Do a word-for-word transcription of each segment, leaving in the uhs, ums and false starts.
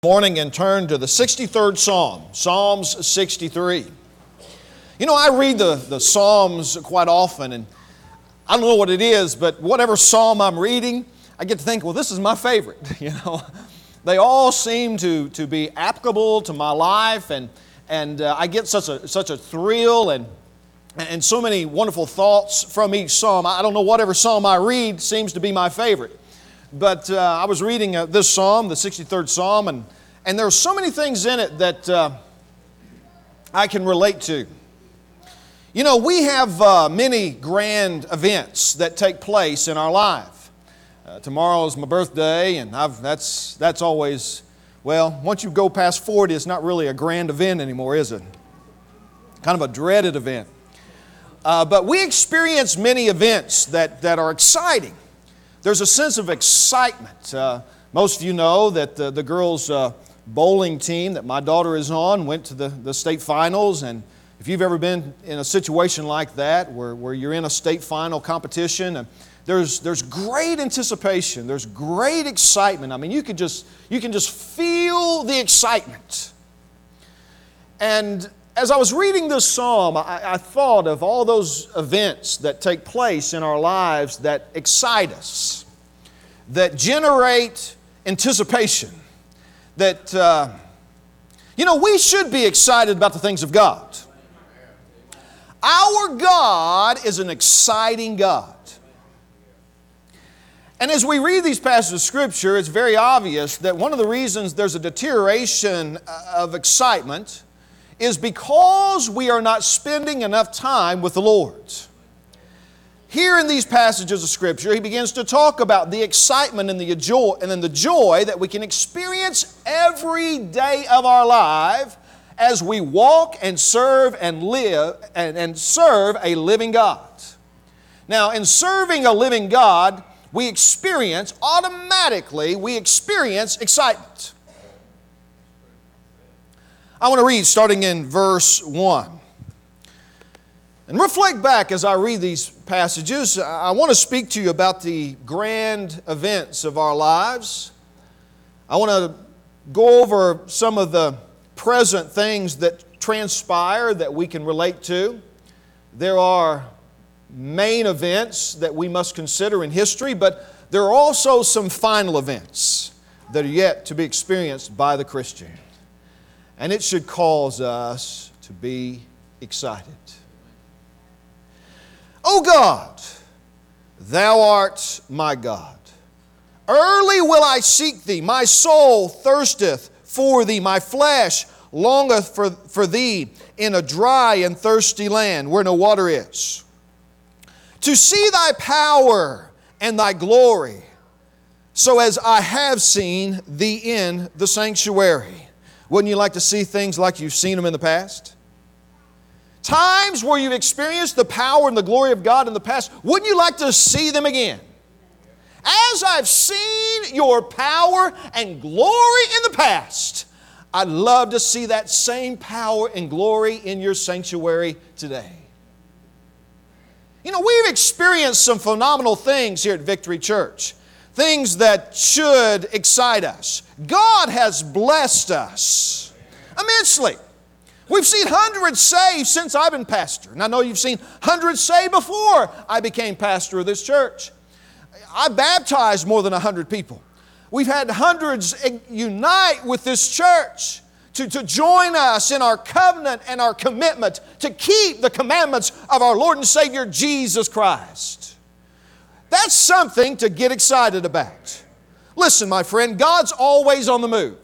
Morning and turn to the sixty-third Psalm, Psalms sixty-three. You know, I read the, the Psalms quite often, and I don't know what it is, but whatever Psalm I'm reading, I get to think, well, this is my favorite, you know. They all seem to, to be applicable to my life, and, and uh, I get such a, such a thrill and, and so many wonderful thoughts from each Psalm. I don't know, whatever Psalm I read seems to be my favorite. But uh, I was reading uh, this Psalm, the sixty-third Psalm, and, and there are so many things in it that uh, I can relate to. You know, we have uh, many grand events that take place in our life. Uh, tomorrow is my birthday, and I've, that's, that's always, well, once you go past forty, it's not really a grand event anymore, is it? Kind of a dreaded event. Uh, but we experience many events that, that are exciting. There's a sense of excitement. Uh, most of you know that the, the girls' uh, bowling team that my daughter is on went to the, the state finals. And if you've ever been in a situation like that where, where you're in a state final competition, and there's, there's great anticipation, there's great excitement. I mean, you could just, you can just feel the excitement. And as I was reading this psalm, I, I thought of all those events that take place in our lives that excite us, that generate anticipation, that, uh, you know, we should be excited about the things of God. Our God is an exciting God. And as we read these passages of Scripture, it's very obvious that one of the reasons there's a deterioration of excitement is because we are not spending enough time with the Lord. Here in these passages of Scripture, he begins to talk about the excitement and the joy, and then the joy that we can experience every day of our life as we walk and serve and live and, and serve a living God. Now, in serving a living God, we experience, automatically, we experience excitement. I want to read starting in verse one. And reflect back as I read these passages. I want to speak to you about the grand events of our lives. I want to go over some of the present things that transpire that we can relate to. There are main events that we must consider in history, but there are also some final events that are yet to be experienced by the Christian. And it should cause us to be excited. O God, Thou art my God. Early will I seek Thee. My soul thirsteth for Thee. My flesh longeth for, for Thee in a dry and thirsty land where no water is. To see Thy power and Thy glory, so as I have seen Thee in the sanctuary. Wouldn't you like to see things like you've seen them in the past? Times where you've experienced the power and the glory of God in the past, wouldn't you like to see them again? As I've seen your power and glory in the past, I'd love to see that same power and glory in your sanctuary today. You know, we've experienced some phenomenal things here at Victory Church. Things that should excite us. God has blessed us immensely. We've seen hundreds saved since I've been pastor. And I know you've seen hundreds saved before I became pastor of this church. I baptized more than a hundred people. We've had hundreds unite with this church to, to join us in our covenant and our commitment to keep the commandments of our Lord and Savior Jesus Christ. That's something to get excited about. Listen, my friend, God's always on the move.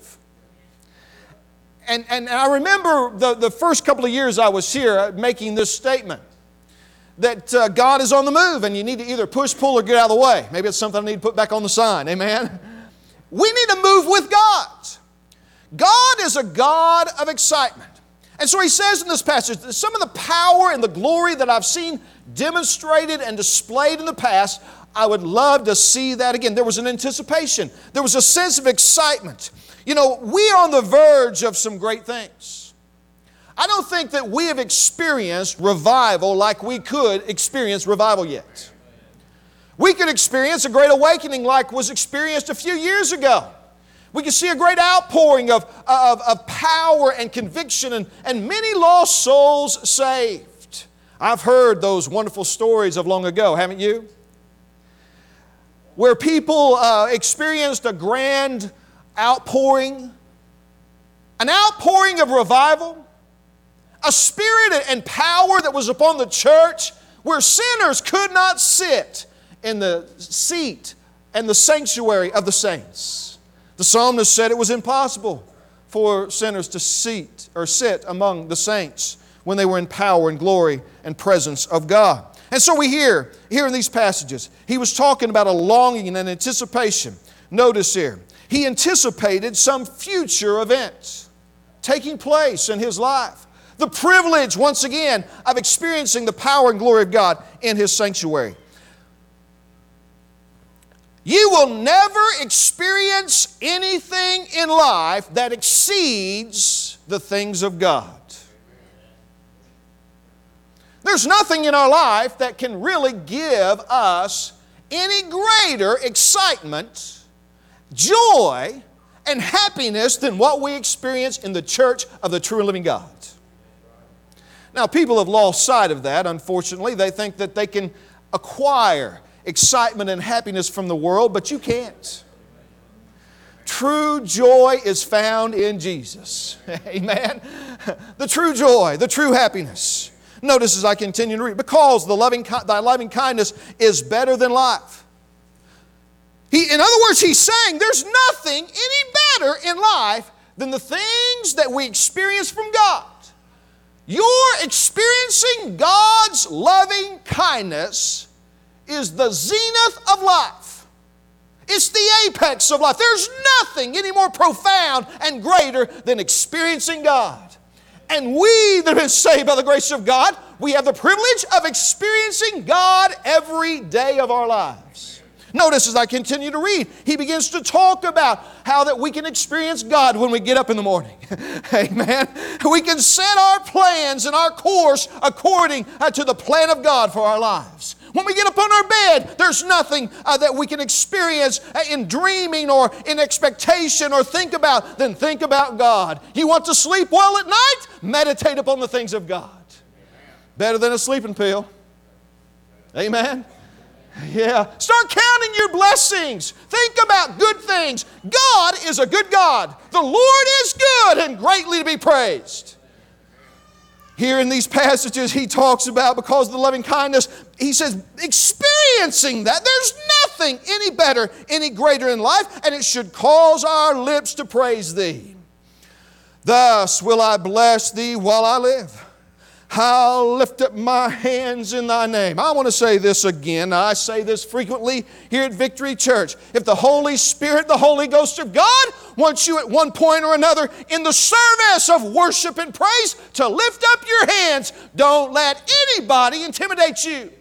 And, and I remember the, the first couple of years I was here making this statement that uh, God is on the move and you need to either push, pull, or get out of the way. Maybe it's something I need to put back on the sign. Amen? We need to move with God. God is a God of excitement. And so he says in this passage that some of the power and the glory that I've seen demonstrated and displayed in the past, I would love to see that again. There was an anticipation. There was a sense of excitement. You know, we are on the verge of some great things. I don't think that we have experienced revival like we could experience revival yet. We could experience a great awakening like was experienced a few years ago. We can see a great outpouring of, of, of power and conviction and, and many lost souls saved. I've heard those wonderful stories of long ago, haven't you? Where people uh, experienced a grand outpouring, an outpouring of revival, a spirit and power that was upon the church where sinners could not sit in the seat and the sanctuary of the saints. The psalmist said it was impossible for sinners to seat or sit among the saints when they were in power and glory and presence of God. And so we hear, here in these passages, he was talking about a longing and an anticipation. Notice here, he anticipated some future events taking place in his life. The privilege, once again, of experiencing the power and glory of God in His sanctuary. You will never experience anything in life that exceeds the things of God. There's nothing in our life that can really give us any greater excitement, joy, and happiness than what we experience in the church of the true and living God. Now, people have lost sight of that, unfortunately. They think that they can acquire excitement and happiness from the world, but you can't. True joy is found in Jesus. Amen? The true joy, the true happiness. Notice as I continue to read, because the loving, thy loving kindness is better than life. He, in other words, he's saying there's nothing any better in life than the things that we experience from God. You're experiencing God's loving kindness is the zenith of life. It's the apex of life. There's nothing any more profound and greater than experiencing God. And we that have been saved by the grace of God, we have the privilege of experiencing God every day of our lives. Notice as I continue to read, he begins to talk about how that we can experience God when we get up in the morning. Amen. We can set our plans and our course according to the plan of God for our lives. When we get up on our bed, there's nothing uh, that we can experience in dreaming or in expectation or think about than think about God. You want to sleep well at night? Meditate upon the things of God. Better than a sleeping pill. Amen. Yeah. Start counting your blessings. Think about good things. God is a good God. The Lord is good and greatly to be praised. Here in these passages, he talks about because of the loving kindness, he says, experiencing that, there's nothing any better, any greater in life, and it should cause our lips to praise thee. Thus will I bless thee while I live. I'll lift up my hands in thy name. I want to say this again. I say this frequently here at Victory Church. If the Holy Spirit, the Holy Ghost of God, wants you at one point or another in the service of worship and praise to lift up your hands, don't let anybody intimidate you.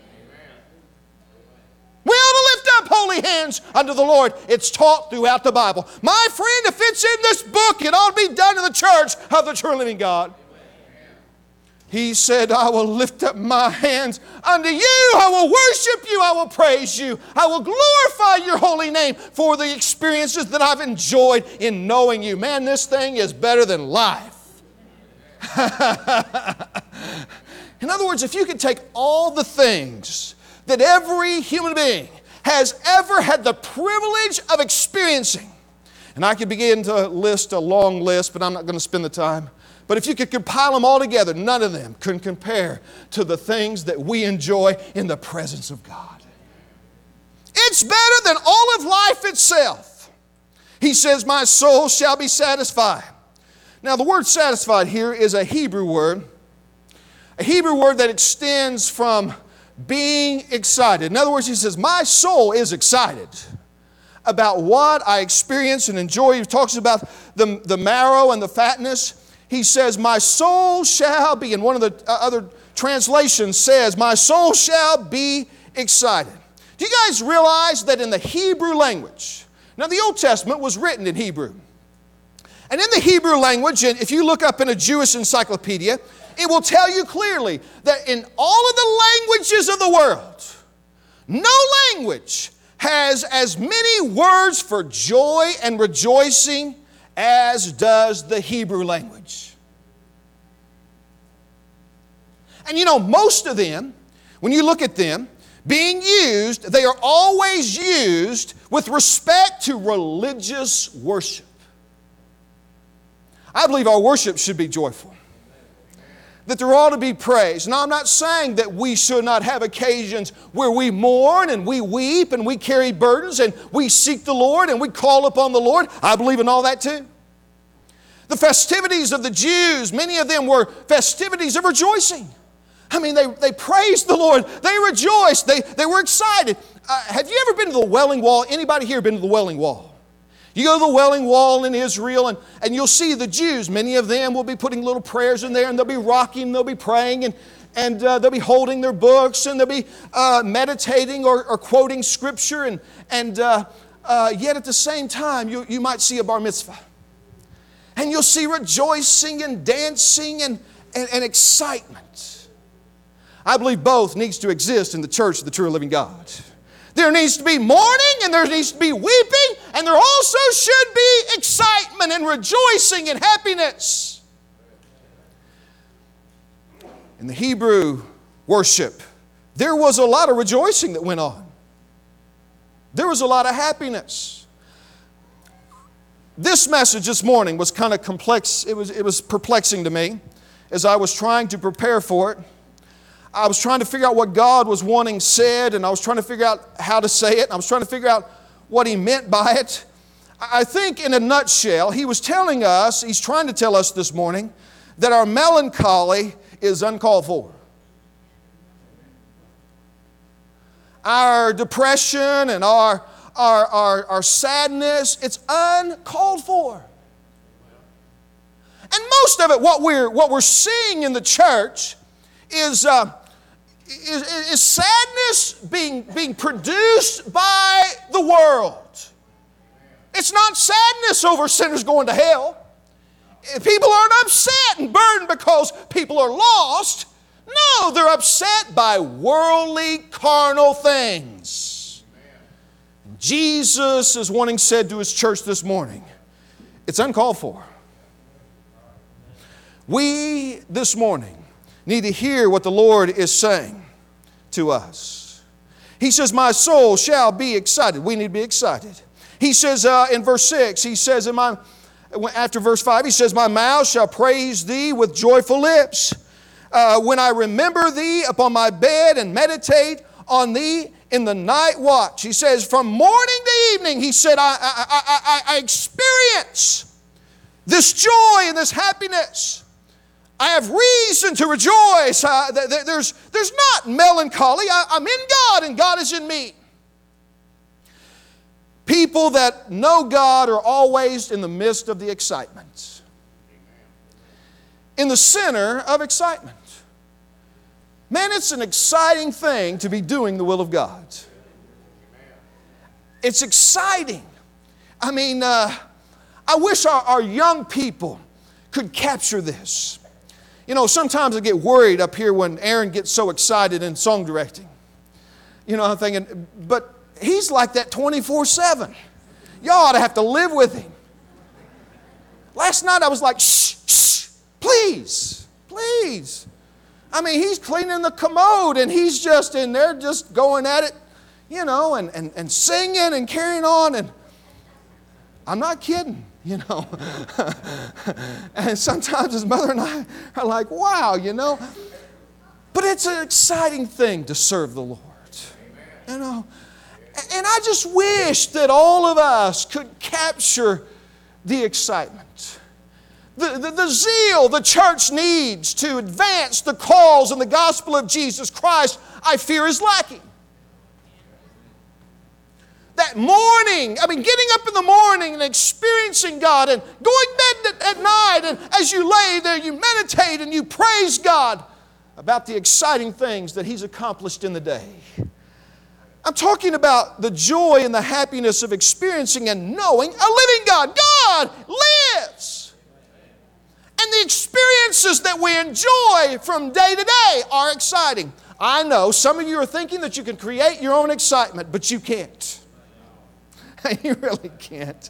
We ought to lift up holy hands unto the Lord. It's taught throughout the Bible. My friend, if it's in this book, it ought to be done in the church of the true living God. He said, I will lift up my hands unto you. I will worship you. I will praise you. I will glorify your holy name for the experiences that I've enjoyed in knowing you. Man, this thing is better than life. In other words, if you could take all the things that every human being has ever had the privilege of experiencing, and I could begin to list a long list, but I'm not going to spend the time. But if you could compile them all together, none of them can compare to the things that we enjoy in the presence of God. It's better than all of life itself. He says, my soul shall be satisfied. Now the word satisfied here is a Hebrew word. A Hebrew word that extends from being excited. In other words, he says, my soul is excited about what I experience and enjoy. He talks about the, the marrow and the fatness. He says, my soul shall be, and one of the other translations says, my soul shall be excited. Do you guys realize that in the Hebrew language, now the Old Testament was written in Hebrew. And in the Hebrew language, and if you look up in a Jewish encyclopedia, it will tell you clearly that in all of the languages of the world, no language has as many words for joy and rejoicing as does the Hebrew language. And you know, most of them, when you look at them, being used, they are always used with respect to religious worship. I believe our worship should be joyful. That there ought to be praise. Now, I'm not saying that we should not have occasions where we mourn and we weep and we carry burdens and we seek the Lord and we call upon the Lord. I believe in all that too. The festivities of the Jews, many of them were festivities of rejoicing. I mean, they, they praised the Lord. They rejoiced. They, they were excited. Uh, have you ever been to the Wailing Wall? Anybody here been to the Wailing Wall? You go to the Wailing Wall in Israel and, and you'll see the Jews. Many of them will be putting little prayers in there and they'll be rocking, they'll be praying and, and uh, they'll be holding their books and they'll be uh, meditating or, or quoting Scripture. And, and uh, uh, yet at the same time, you, you might see a bar mitzvah. And you'll see rejoicing and dancing and, and, and excitement. I believe both needs to exist in the church of the true living God. There needs to be mourning and there needs to be weeping, and there also should be excitement and rejoicing and happiness. In the Hebrew worship, there was a lot of rejoicing that went on. There was a lot of happiness. This message this morning was kind of complex. It was, it was perplexing to me as I was trying to prepare for it. I was trying to figure out what God was wanting said, and I was trying to figure out how to say it, and I was trying to figure out what He meant by it. I think in a nutshell, He was telling us, He's trying to tell us this morning, that our melancholy is uncalled for. Our depression and our, our, our, our sadness, it's uncalled for. And most of it, what we're, what we're seeing in the church is... Uh, Is, is sadness being, being produced by the world. It's not sadness over sinners going to hell. People aren't upset and burdened because people are lost. No, they're upset by worldly, carnal things. And Jesus is wanting said to His church this morning, it's uncalled for. We, this morning, need to hear what the Lord is saying to us. He says, my soul shall be excited. We need to be excited. He says uh, in verse six, He says in my, after verse five, He says, my mouth shall praise Thee with joyful lips. Uh, when I remember Thee upon my bed and meditate on Thee in the night watch. He says, from morning to evening, He said, I, I, I, I, I experience this joy and this happiness. I have reason to rejoice. Uh, there's, there's not melancholy. I, I'm in God and God is in me. People that know God are always in the midst of the excitement. In the center of excitement. Man, it's an exciting thing to be doing the will of God. It's exciting. I mean, uh, I wish our, our young people could capture this. You know, sometimes I get worried up here when Aaron gets so excited in song directing. You know, I'm thinking, but he's like that twenty-four seven. Y'all ought to have to live with him. Last night I was like, shh, shh, please, please. I mean, he's cleaning the commode and he's just in there just going at it, you know, and, and, and singing and carrying on. And I'm not kidding. You know, and sometimes his mother and I are like, wow, you know. But it's an exciting thing to serve the Lord. You know, and I just wish that all of us could capture the excitement. The, the, the zeal the church needs to advance the cause and the gospel of Jesus Christ, I fear is lacking. That morning, I mean, getting up in the morning and experiencing God and going to bed at, at night, and as you lay there, you meditate and you praise God about the exciting things that He's accomplished in the day. I'm talking about the joy and the happiness of experiencing and knowing a living God. God lives. And the experiences that we enjoy from day to day are exciting. I know some of you are thinking that you can create your own excitement, but you can't. You really can't.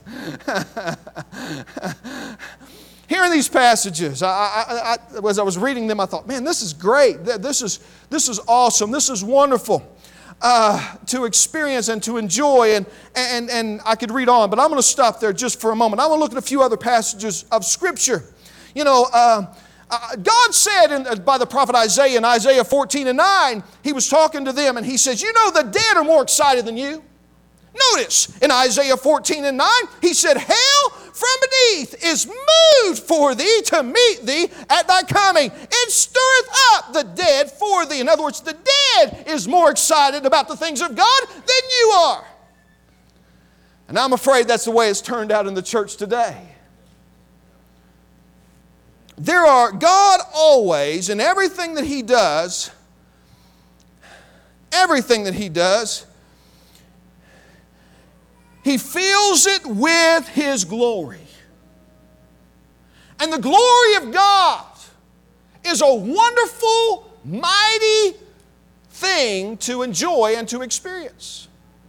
Hearing these passages, I, I, I, as I was reading them, I thought, man, this is great. This is, this is awesome. This is wonderful uh, to experience and to enjoy. And, and, and I could read on, but I'm going to stop there just for a moment. I want to look at a few other passages of Scripture. You know, uh, uh, God said in, uh, by the prophet Isaiah in Isaiah fourteen and nine, He was talking to them and He says, you know the dead are more excited than you. Notice in Isaiah fourteen and nine, He said, hell from beneath is moved for thee to meet thee at thy coming. It stirreth up the dead for thee. In other words, the dead is more excited about the things of God than you are. And I'm afraid that's the way it's turned out in the church today. There are, God always, in everything that He does, everything that He does, He fills it with His glory. And the glory of God is a wonderful, mighty thing to enjoy and to experience.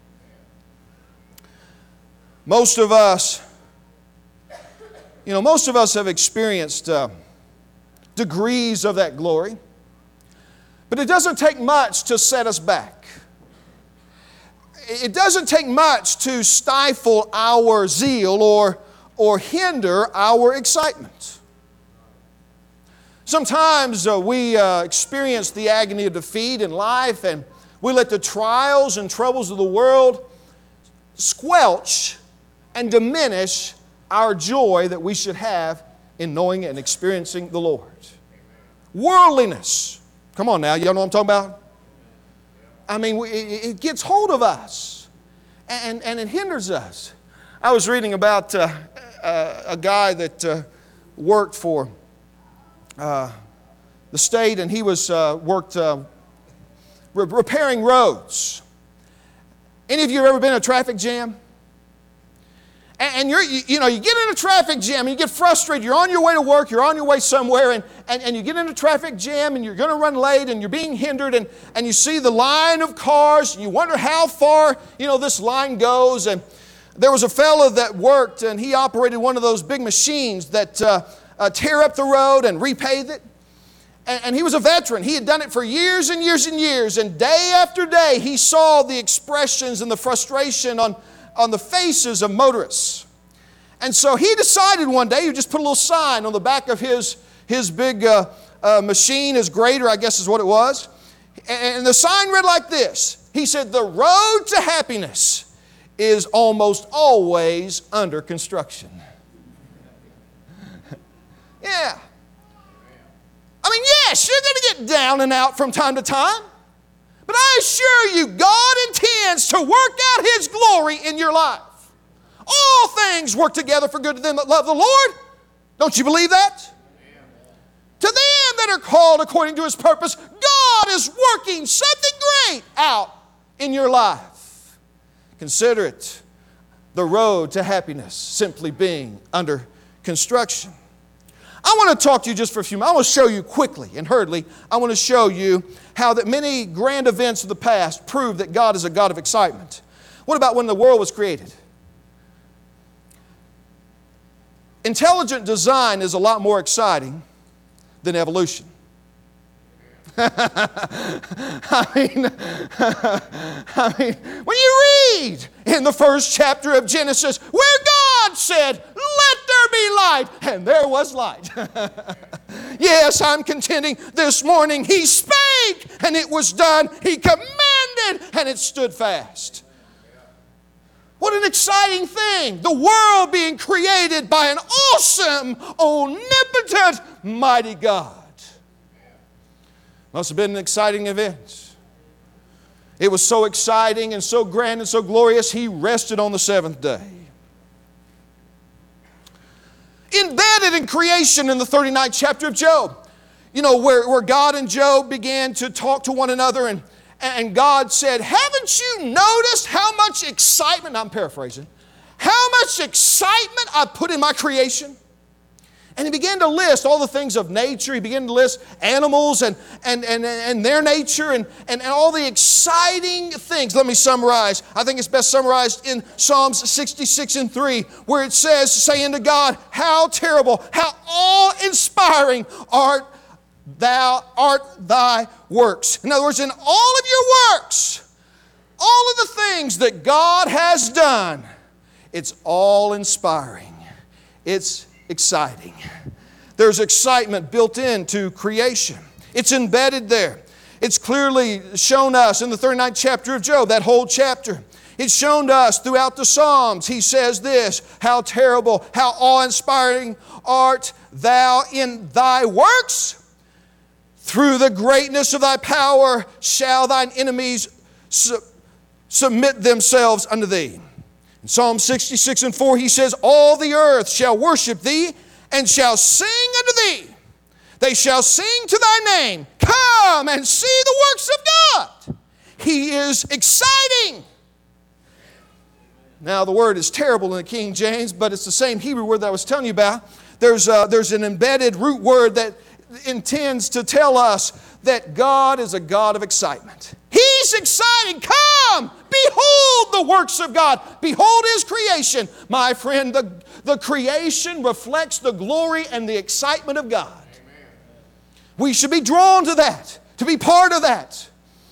Most of us, you know, most of us have experienced uh, degrees of that glory, but it doesn't take much to set us back. It doesn't take much to stifle our zeal or, or hinder our excitement. Sometimes uh, we uh, experience the agony of defeat in life, and we let the trials and troubles of the world squelch and diminish our joy that we should have in knowing and experiencing the Lord. Worldliness. Come on now, y'all know what I'm talking about? I mean, it gets hold of us, and, and it hinders us. I was reading about uh, uh, a guy that uh, worked for uh, the state, and he was uh, worked uh, re- repairing roads. Any of you have ever been in a traffic jam? And you're, you, you know, you get in a traffic jam and you get frustrated. You're on your way to work, you're on your way somewhere, and, and, and you get in a traffic jam and you're going to run late and you're being hindered, and, and you see the line of cars and you wonder how far, you know, this line goes. And there was a fellow that worked, and he operated one of those big machines that uh, uh, tear up the road and repave it. And, and he was a veteran. He had done it for years and years and years. And day after day, he saw the expressions and the frustration on on the faces of motorists. And so he decided one day, he just put a little sign on the back of his, his big uh, uh, machine, his grader, I guess is what it was. And the sign read like this. He said, the road to happiness is almost always under construction. Yeah. I mean, yes, you're going to get down and out from time to time. But I assure you, God intends to work out His glory in your life. All things work together for good to them that love the Lord. Don't you believe that? To them that are called according to His purpose, God is working something great out in your life. Consider it the road to happiness simply being under construction. I want to talk to you just for a few minutes. I want to show you quickly and hurriedly, I want to show you how that many grand events of the past prove that God is a God of excitement. What about when the world was created? Intelligent design is a lot more exciting than evolution. I mean, I mean, when you read in the first chapter of Genesis where God said, let there be light, and there was light. Yes, I'm contending this morning, He spake, and it was done. He commanded, and it stood fast. What an exciting thing. The world being created by an awesome, omnipotent, mighty God. Must have been an exciting event. It was so exciting and so grand and so glorious, He rested on the seventh day. Embedded in creation in the thirty-ninth chapter of Job, you know, where, where God and Job began to talk to one another, and, and God said, haven't you noticed how much excitement, I'm paraphrasing, how much excitement I put in my creation? And he began to list all the things of nature. He began to list animals and, and, and, and their nature and, and, and all the exciting things. Let me summarize. I think it's best summarized in Psalms sixty-six and three, where it says, saying to God, how terrible, how awe-inspiring art thou art thy works. In other words, in all of your works, all of the things that God has done, it's all inspiring. It's exciting. There's excitement built into creation. It's embedded there. It's clearly shown us in the thirty-ninth chapter of Job, that whole chapter. It's shown to us throughout the Psalms. He says this, how terrible, how awe-inspiring art thou in thy works. Through the greatness of thy power shall thine enemies su- submit themselves unto thee. In Psalm sixty-six and four, he says, all the earth shall worship thee and shall sing unto thee. They shall sing to thy name. Come and see the works of God. He is exciting. Now, the word is terrible in the King James, but it's the same Hebrew word that I was telling you about. There's, a, there's an embedded root word that intends to tell us that God is a God of excitement. He's exciting. Come, behold the works of God. Behold His creation. My friend, the, the creation reflects the glory and the excitement of God. Amen. We should be drawn to that, to be part of that.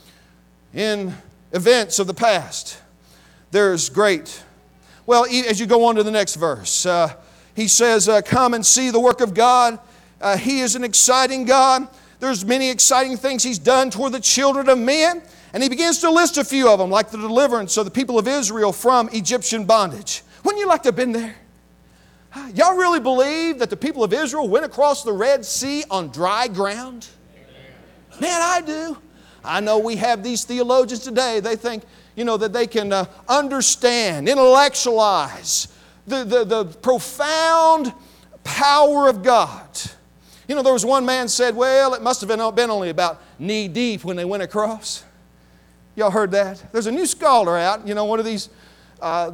In events of the past, there's great, well, as you go on to the next verse, uh, he says, uh, come and see the work of God. Uh, he is an exciting God. There's many exciting things He's done toward the children of men. And He begins to list a few of them, like the deliverance of the people of Israel from Egyptian bondage. Wouldn't you like to have been there? Y'all really believe that the people of Israel went across the Red Sea on dry ground? Man, I do. I know we have these theologians today. They think, you know, that they can uh, understand, intellectualize the, the, the profound power of God. You know, there was one man said, well, it must have been, been only about knee deep when they went across. Y'all heard that? There's a new scholar out, you know, one of these. Uh,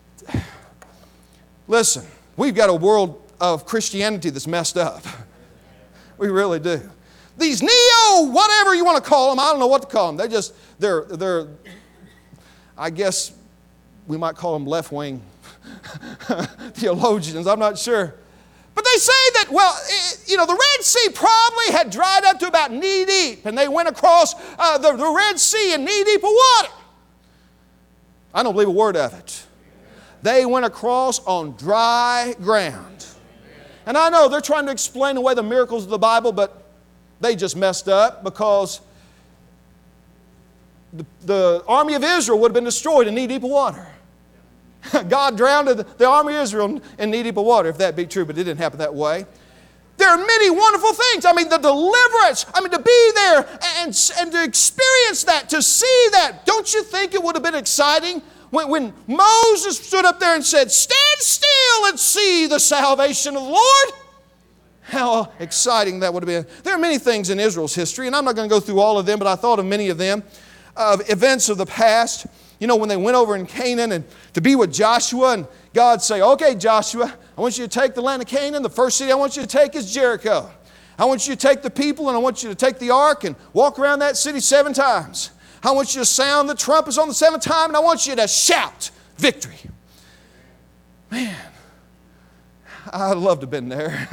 listen, we've got a world of Christianity that's messed up. We really do. These neo, whatever you want to call them, I don't know what to call them. They're just, they're, they're, I guess we might call them left-wing theologians. I'm not sure. But they say that, well, you know, the Red Sea probably had dried up to about knee deep, and they went across uh, the, the Red Sea in knee deep of water. I don't believe a word of it. They went across on dry ground. And I know they're trying to explain away the miracles of the Bible, but they just messed up because the, the army of Israel would have been destroyed in knee deep of water. God drowned the army of Israel in knee deep of water, if that be true, but it didn't happen that way. There are many wonderful things. I mean, the deliverance. I mean, to be there and, and to experience that, to see that. Don't you think it would have been exciting when, when Moses stood up there and said, stand still and see the salvation of the Lord? How exciting that would have been. There are many things in Israel's history, and I'm not going to go through all of them, but I thought of many of them, of events of the past. You know, when they went over in Canaan and to be with Joshua, and God say, okay, Joshua, I want you to take the land of Canaan. The first city I want you to take is Jericho. I want you to take the people, and I want you to take the ark and walk around that city seven times. I want you to sound the trumpets on the seventh time, and I want you to shout victory. Man, I'd love to have been there.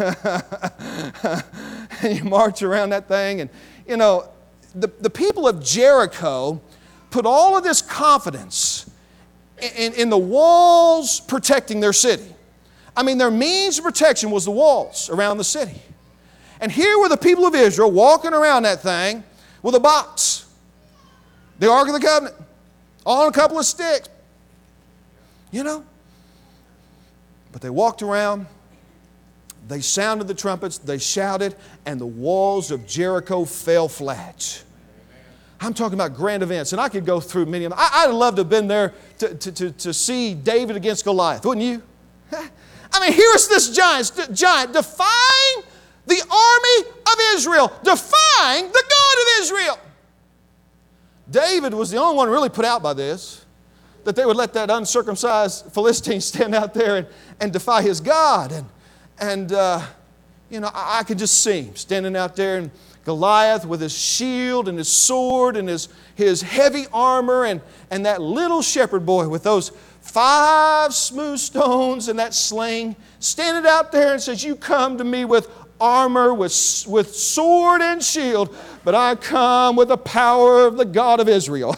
And you march around that thing, and, you know, the, the people of Jericho put all of this confidence in, in the walls protecting their city. I mean, their means of protection was the walls around the city. And here were the people of Israel walking around that thing with a box, the Ark of the Covenant, on a couple of sticks. You know? But they walked around, they sounded the trumpets, they shouted, and the walls of Jericho fell flat. I'm talking about grand events, and I could go through many of them. I, I'd love to have been there to, to, to, to see David against Goliath, wouldn't you? I mean, here's this giant, giant defying the army of Israel, defying the God of Israel. David was the only one really put out by this, that they would let that uncircumcised Philistine stand out there and, and defy his God. And, and uh, you know, I, I could just see him standing out there, and Goliath with his shield and his sword and his, his heavy armor, and, and that little shepherd boy with those five smooth stones and that sling, standing out there and says, you come to me with armor, with, with sword and shield, but I come with the power of the God of Israel.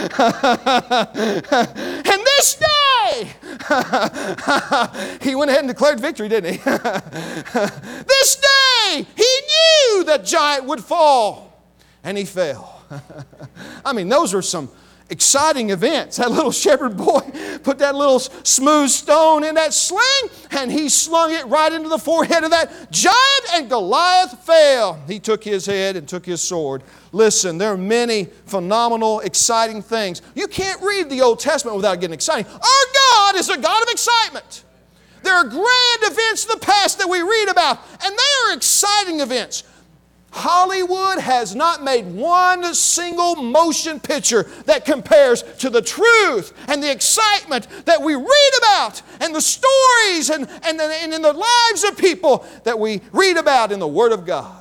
And this day, he went ahead and declared victory, didn't he? This day, he knew that giant would fall, and he fell. I mean, those are some exciting events. That little shepherd boy put that little smooth stone in that sling, and he slung it right into the forehead of that giant, and Goliath fell. He took his head and took his sword. Listen, there are many phenomenal, exciting things. You can't read the Old Testament without getting excited. Our God is a God of excitement. There are grand events in the past that we read about, and they are exciting events. Hollywood has not made one single motion picture that compares to the truth and the excitement that we read about, and the stories and, and, and in the lives of people that we read about in the Word of God.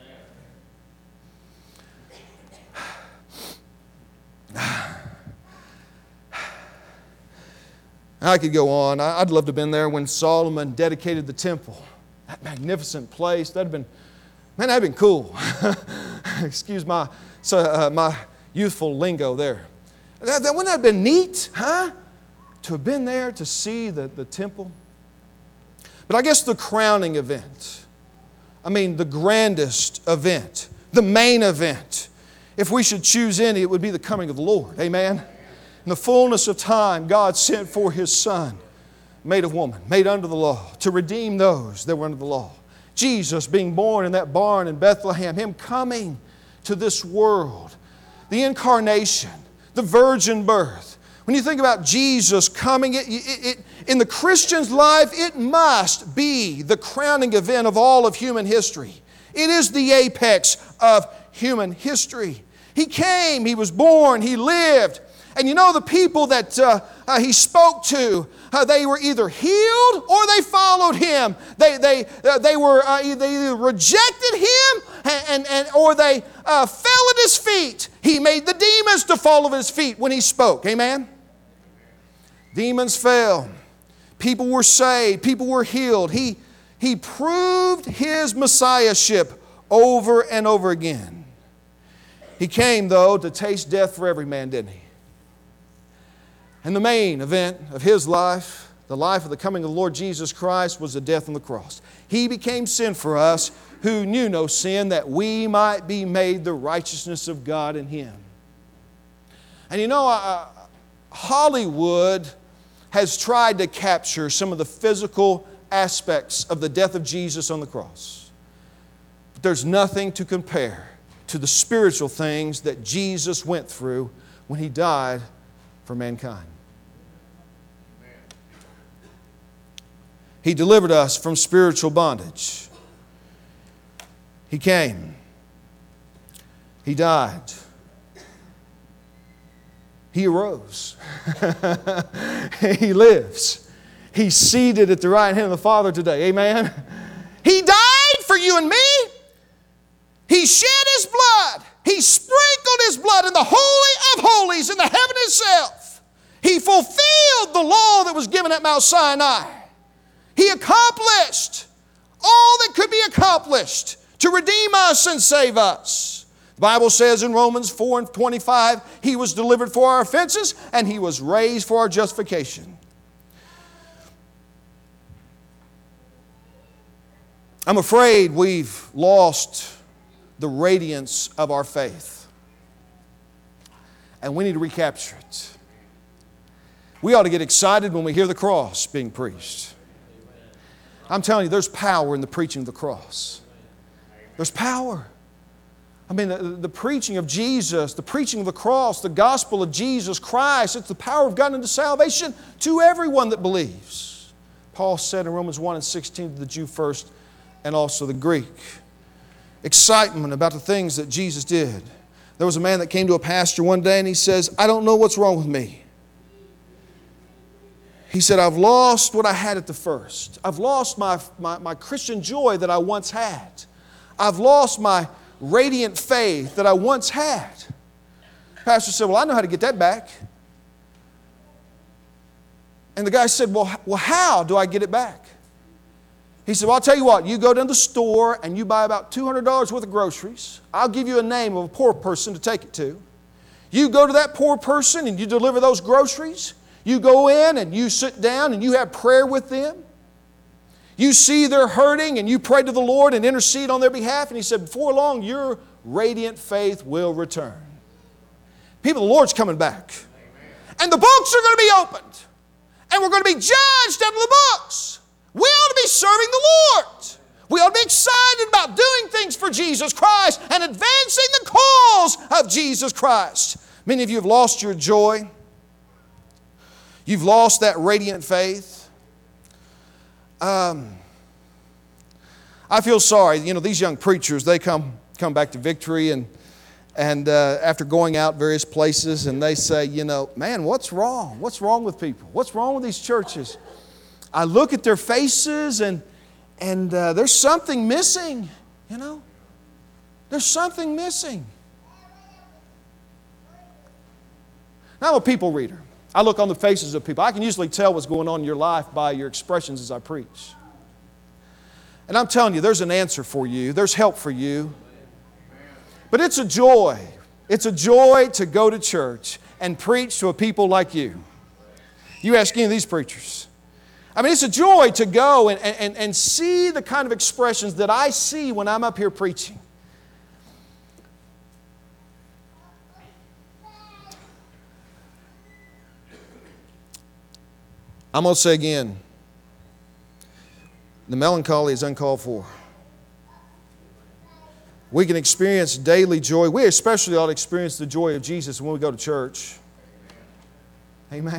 I could go on. I'd love to have been there when Solomon dedicated the temple. That magnificent place. That'd have been Man, that'd been cool. Excuse my so, uh, my youthful lingo there. That, that, wouldn't that have been neat, huh? To have been there to see the, the temple. But I guess the crowning event, I mean the grandest event, the main event, if we should choose any, it would be the coming of the Lord. Amen? In the fullness of time, God sent for His Son, made of woman, made under the law, to redeem those that were under the law. Jesus being born in that barn in Bethlehem, Him coming to this world, the incarnation, the virgin birth. When you think about Jesus coming, it, it, it, in the Christian's life, it must be the crowning event of all of human history. It is the apex of human history. He came, He was born, He lived. And you know, the people that uh, uh, He spoke to, uh, they were either healed or they followed Him. They, they, uh, they, were, uh, they either rejected Him and, and, and, or they uh, fell at His feet. He made the demons to fall at His feet when He spoke. Amen? Demons fell. People were saved. People were healed. He, he proved His messiahship over and over again. He came, though, to taste death for every man, didn't He? And the main event of His life, the life of the coming of the Lord Jesus Christ, was the death on the cross. He became sin for us who knew no sin, that we might be made the righteousness of God in Him. And you know, uh, Hollywood has tried to capture some of the physical aspects of the death of Jesus on the cross. But there's nothing to compare to the spiritual things that Jesus went through when He died for mankind. He delivered us from spiritual bondage. He came. He died. He arose. He lives. He's seated at the right hand of the Father today. Amen? He died for you and me. He shed His blood. He sprinkled His blood in the Holy of Holies in the heaven itself. He fulfilled the law that was given at Mount Sinai. He accomplished all that could be accomplished to redeem us and save us. The Bible says in Romans four and twenty-five, He was delivered for our offenses and He was raised for our justification. I'm afraid we've lost the radiance of our faith, and we need to recapture it. We ought to get excited when we hear the cross being preached. I'm telling you, there's power in the preaching of the cross. There's power. I mean, the, the preaching of Jesus, the preaching of the cross, the gospel of Jesus Christ, it's the power of God unto salvation to everyone that believes. Paul said in Romans one and sixteen to the Jew first and also the Greek. Excitement about the things that Jesus did. There was a man that came to a pastor one day and he says, I don't know what's wrong with me. He said, I've lost what I had at the first. I've lost my, my, my Christian joy that I once had. I've lost my radiant faith that I once had. Pastor said, well, I know how to get that back. And the guy said, well, well, how do I get it back? He said, well, I'll tell you what, you go down to the store and you buy about two hundred dollars worth of groceries. I'll give you a name of a poor person to take it to. You go to that poor person and you deliver those groceries. You go in and you sit down and you have prayer with them. You see they're hurting and you pray to the Lord and intercede on their behalf. And he said, before long, your radiant faith will return. People, the Lord's coming back. And the books are going to be opened. And we're going to be judged out of the books. We ought to be serving the Lord. We ought to be excited about doing things for Jesus Christ and advancing the cause of Jesus Christ. Many of you have lost your joy. You've lost that radiant faith. Um, I feel sorry. You know, these young preachers, they come, come back to Victory and, and uh, after going out various places and they say, you know, man, what's wrong? What's wrong with people? What's wrong with these churches? I look at their faces and, and uh, there's something missing, you know. There's something missing. Now, I'm a people reader. I look on the faces of people. I can usually tell what's going on in your life by your expressions as I preach. And I'm telling you, there's an answer for you. There's help for you. But it's a joy. It's a joy to go to church and preach to a people like you. You ask any of these preachers. I mean, it's a joy to go and, and, and see the kind of expressions that I see when I'm up here preaching. I'm going to say again, the melancholy is uncalled for. We can experience daily joy. We especially ought to experience the joy of Jesus when we go to church. Amen.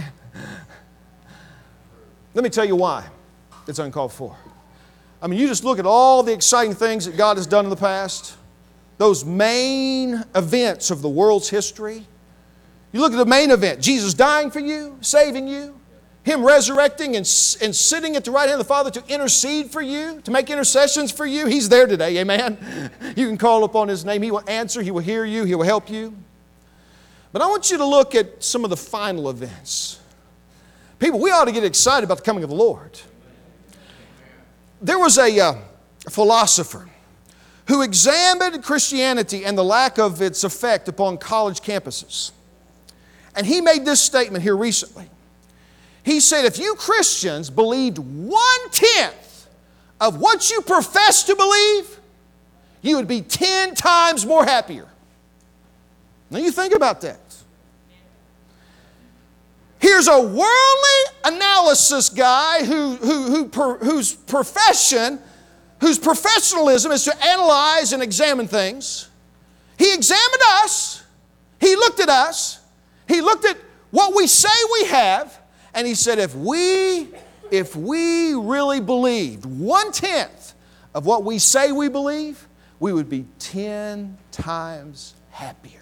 Let me tell you why it's uncalled for. I mean, you just look at all the exciting things that God has done in the past. Those main events of the world's history. You look at the main event, Jesus dying for you, saving you. Him resurrecting and, and sitting at the right hand of the Father to intercede for you, to make intercessions for you. He's there today, amen? You can call upon His name. He will answer. He will hear you. He will help you. But I want you to look at some of the final events. People, we ought to get excited about the coming of the Lord. There was a, uh, a philosopher who examined Christianity and the lack of its effect upon college campuses. And he made this statement here recently. He said, if you Christians believed one-tenth of what you profess to believe, you would be ten times more happier. Now you think about that. Here's a worldly analysis guy who, who, who, per, whose profession, whose professionalism is to analyze and examine things. He examined us. He looked at us. He looked at what we say we have. And he said, if we, if we really believed one-tenth of what we say we believe, we would be ten times happier.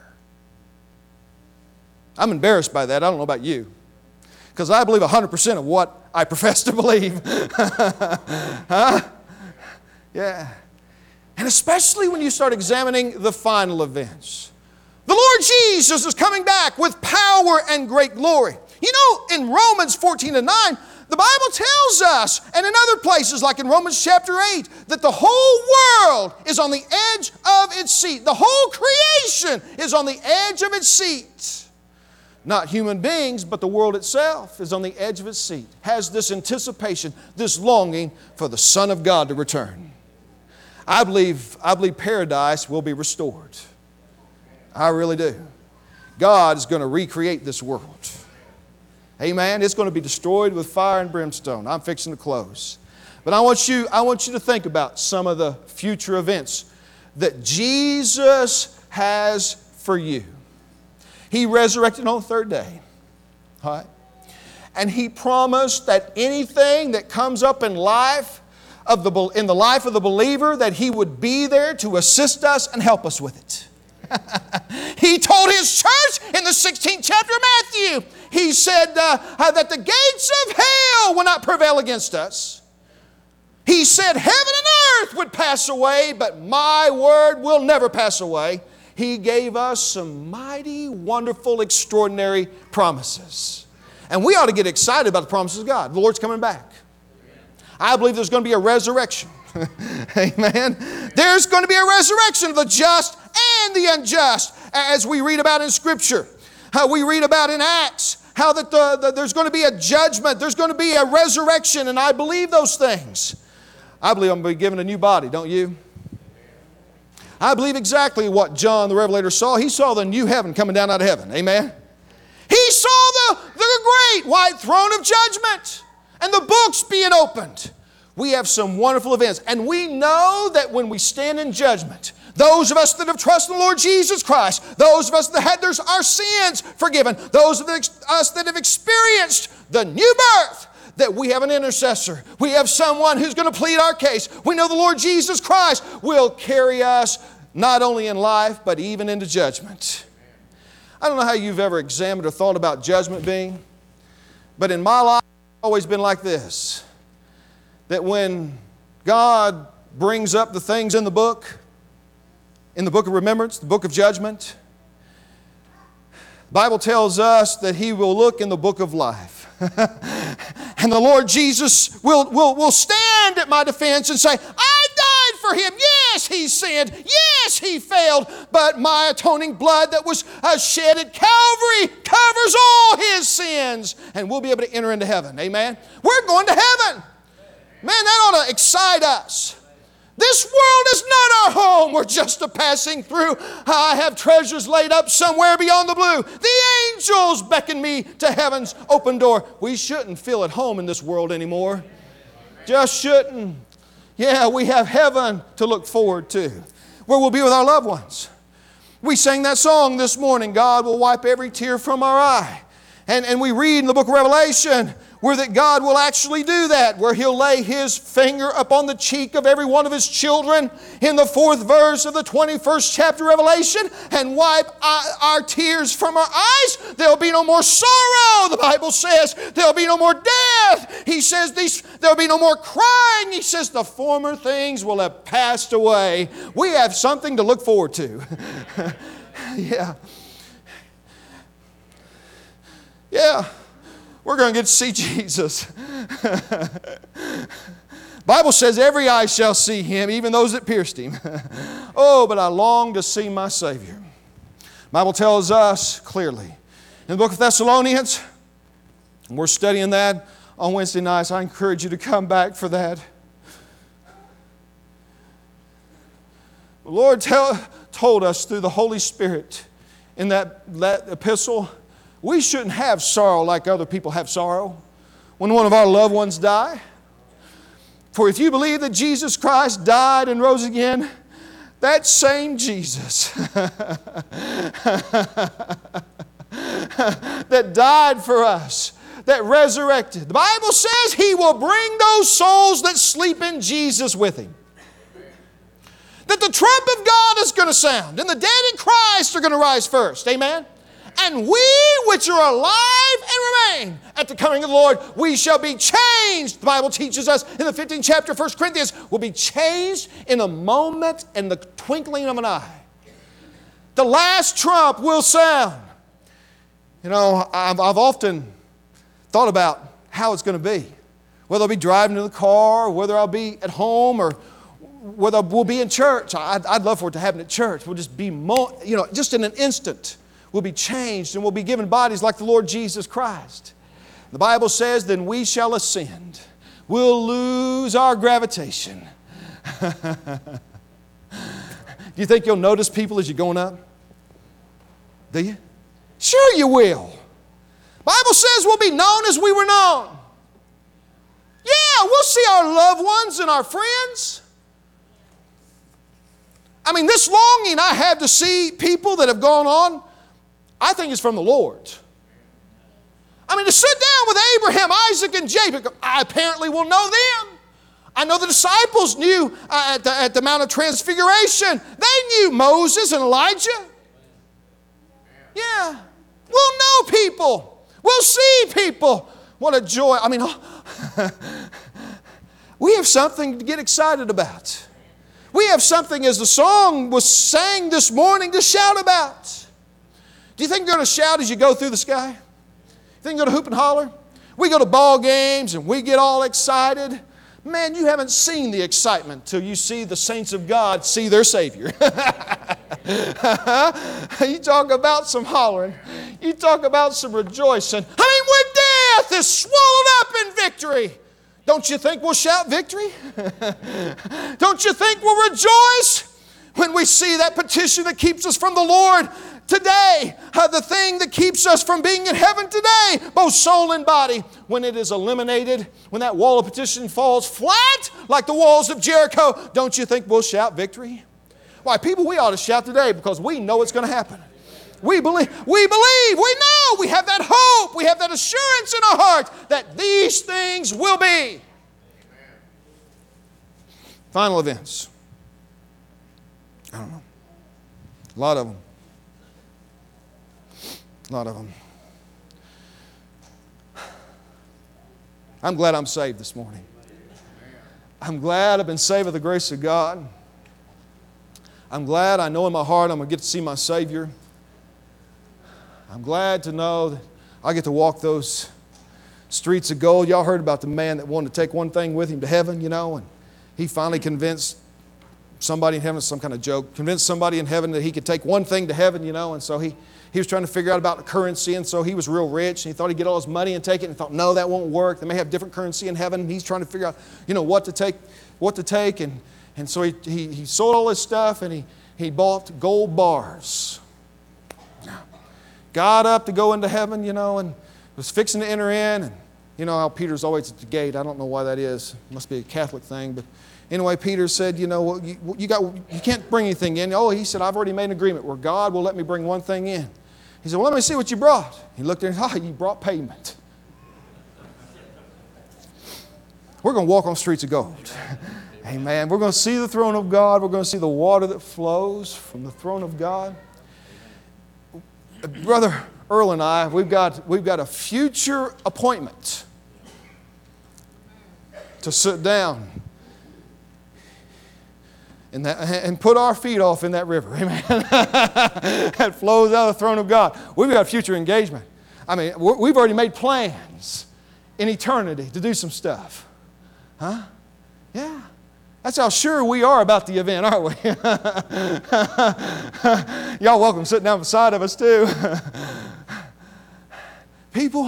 I'm embarrassed by that. I don't know about you. Because I believe one hundred percent of what I profess to believe. Huh? Yeah. And especially when you start examining the final events. The Lord Jesus is coming back with power and great glory. You know, in Romans fourteen and nine, the Bible tells us, and in other places like in Romans chapter eight, that the whole world is on the edge of its seat. The whole creation is on the edge of its seat. Not human beings, but the world itself is on the edge of its seat. Has this anticipation, this longing for the Son of God to return. I believe, I believe paradise will be restored. I really do. God is going to recreate this world. Amen. It's going to be destroyed with fire and brimstone. I'm fixing to close. But I want you, I want you to think about some of the future events that Jesus has for you. He resurrected on the third day. All right? And He promised that anything that comes up in life of the, in the life of the believer, that He would be there to assist us and help us with it. He told His church in the sixteenth chapter of Matthew, He said uh, uh, that the gates of hell will not prevail against us. He said heaven and earth would pass away, but my word will never pass away. He gave us some mighty, wonderful, extraordinary promises. And we ought to get excited about the promises of God. The Lord's coming back. I believe there's going to be a resurrection. Amen. There's going to be a resurrection of the just and the unjust, as we read about in Scripture. How we read about in Acts, how that the, the, there's going to be a judgment, there's going to be a resurrection, and I believe those things. I believe I'm going to be given a new body, don't you? I believe exactly what John the Revelator saw. He saw the new heaven coming down out of heaven. Amen. He saw the, the great white throne of judgment and the books being opened. We have some wonderful events. And we know that when we stand in judgment, those of us that have trusted the Lord Jesus Christ, those of us that had their, our sins forgiven, those of us that have experienced the new birth, that we have an intercessor. We have someone who's going to plead our case. We know the Lord Jesus Christ will carry us not only in life, but even into judgment. I don't know how you've ever examined or thought about judgment being, but in my life, it's always been like this. That when God brings up the things in the book, in the book of remembrance, the book of judgment, the Bible tells us that He will look in the book of life. And the Lord Jesus will, will, will stand at my defense and say, I died for him. Yes, he sinned. Yes, he failed. But my atoning blood that was uh, shed at Calvary covers all his sins. And we'll be able to enter into heaven. Amen. We're going to heaven. Man, that ought to excite us. This world is not our home. We're just a passing through. I have treasures laid up somewhere beyond the blue. The angels beckon me to heaven's open door. We shouldn't feel at home in this world anymore. Just shouldn't. Yeah, we have heaven to look forward to, where we'll be with our loved ones. We sang that song this morning, God will wipe every tear from our eye. And, and we read in the book of Revelation where that God will actually do that, where He'll lay His finger upon the cheek of every one of His children in the fourth verse of the twenty-first chapter of Revelation and wipe our tears from our eyes. There'll be no more sorrow, the Bible says. There'll be no more death. He says these, there'll be no more crying. He says the former things will have passed away. We have something to look forward to. Yeah. Yeah. We're going to get to see Jesus. Bible says every eye shall see Him, even those that pierced Him. Oh, but I long to see my Savior. Bible tells us clearly in the book of Thessalonians, and we're studying that on Wednesday nights. I encourage you to come back for that. The Lord tell, told us through the Holy Spirit in that, that epistle, we shouldn't have sorrow like other people have sorrow when one of our loved ones die. For if you believe that Jesus Christ died and rose again, that same Jesus that died for us, that resurrected, the Bible says He will bring those souls that sleep in Jesus with Him. That the trump of God is going to sound, and the dead in Christ are going to rise first. Amen? And we which are alive and remain at the coming of the Lord, we shall be changed. The Bible teaches us in the fifteenth chapter of First Corinthians, will be changed in a moment and the twinkling of an eye. The last trump will sound. You know, I've, I've often thought about how it's going to be. Whether I'll be driving in the car, or whether I'll be at home, or whether we'll be in church. I'd, I'd love for it to happen at church. We'll just be, mo- you know, just in an instant. We'll be changed and we'll be given bodies like the Lord Jesus Christ. The Bible says, then we shall ascend. We'll lose our gravitation. Do you think you'll notice people as you're going up? Do you? Sure you will. The Bible says we'll be known as we were known. Yeah, we'll see our loved ones and our friends. I mean, this longing I have to see people that have gone on, I think it's from the Lord. I mean, to sit down with Abraham, Isaac, and Jacob, I apparently will know them. I know the disciples knew uh, at, the, at the Mount of Transfiguration. They knew Moses and Elijah. Yeah. We'll know people. We'll see people. What a joy. I mean, we have something to get excited about. We have something, as the song was sang this morning, to shout about. Do you think you're going to shout as you go through the sky? You think you're going to hoop and holler? We go to ball games and we get all excited. Man, you haven't seen the excitement till you see the saints of God see their Savior. You talk about some hollering. You talk about some rejoicing. I mean, when death is swallowed up in victory, don't you think we'll shout victory? Don't you think we'll rejoice when we see that petition that keeps us from the Lord today, uh, the thing that keeps us from being in heaven today, both soul and body, when it is eliminated, when that wall of petition falls flat like the walls of Jericho, don't you think we'll shout victory? Why, people, we ought to shout today because we know it's going to happen. We believe, we believe, we know, we have that hope, we have that assurance in our heart that these things will be. Amen. Final events. I don't know. A lot of them. A lot of them. I'm glad I'm saved this morning. I'm glad I've been saved by the grace of God. I'm glad I know in my heart I'm going to get to see my Savior. I'm glad to know that I get to walk those streets of gold. Y'all heard about the man that wanted to take one thing with him to heaven, you know, and he finally convinced somebody in heaven, some kind of joke, convinced somebody in heaven that he could take one thing to heaven, you know, and so he, he was trying to figure out about the currency, and so he was real rich, and he thought he'd get all his money and take it, and he thought, no, that won't work. They may have different currency in heaven, and he's trying to figure out, you know, what to take, what to take, and, and so he, he, he sold all his stuff, and he, he bought gold bars. Got up to go into heaven, you know, and was fixing to enter in, and you know how Peter's always at the gate. I don't know why that is. It must be a Catholic thing, but anyway, Peter said, you know, well, you, you, got, you can't bring anything in. Oh, he said, I've already made an agreement where God will let me bring one thing in. He said, well, let me see what you brought. He looked at him and said, oh, you brought payment. We're going to walk on streets of gold. Amen. We're going to see the throne of God. We're going to see the water that flows from the throne of God. Brother Earl and I, we've got, we've got a future appointment to sit down in that, and put our feet off in that river. Amen. That flows out of the throne of God. We've got a future engagement. I mean, we've already made plans in eternity to do some stuff. Huh? Yeah. That's how sure we are about the event, aren't we? Y'all welcome sitting down beside of us too. People,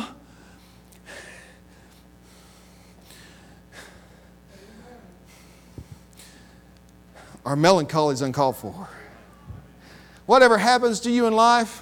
our melancholy is uncalled for. Whatever happens to you in life,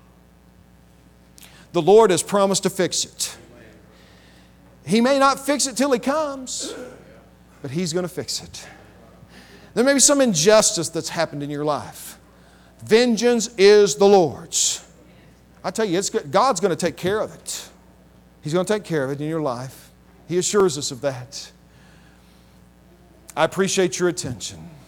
the Lord has promised to fix it. He may not fix it till He comes, but He's going to fix it. There may be some injustice that's happened in your life. Vengeance is the Lord's. I tell you, it's good. God's going to take care of it. He's going to take care of it in your life. He assures us of that. I appreciate your attention.